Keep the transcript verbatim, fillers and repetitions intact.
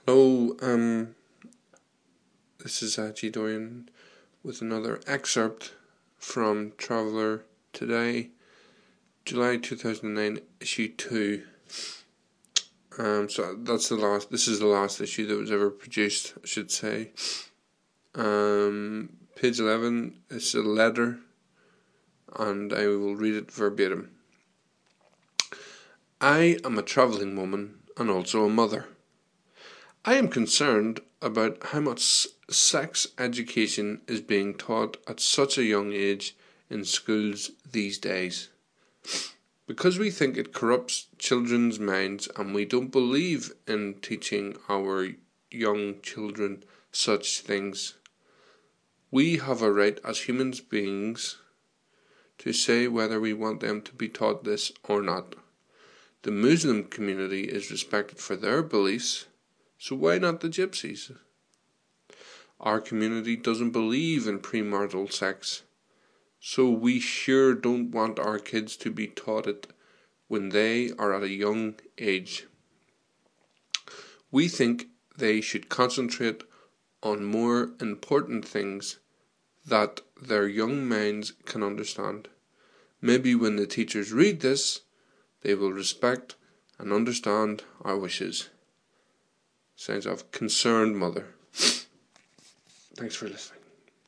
Hello, um, this is uh, G. Dorian with another excerpt from Traveller Today, July two thousand nine, issue two. Um, so that's the last, this is the last issue that was ever produced, I should say. Um, page eleven is a letter, and I will read it verbatim. I am a travelling woman and also a mother. I am concerned about how much sex education is being taught at such a young age in schools these days. Because we think it corrupts children's minds and we don't believe in teaching our young children such things, we have a right as human beings to say whether we want them to be taught this or not. The Muslim community is respected for their beliefs, so why not the gypsies? Our community doesn't believe in premarital sex, so we sure don't want our kids to be taught it when they are at a young age. We think they should concentrate on more important things that their young minds can understand. Maybe when the teachers read this, they will respect and understand our wishes. Signs of concerned mother. Thanks for listening.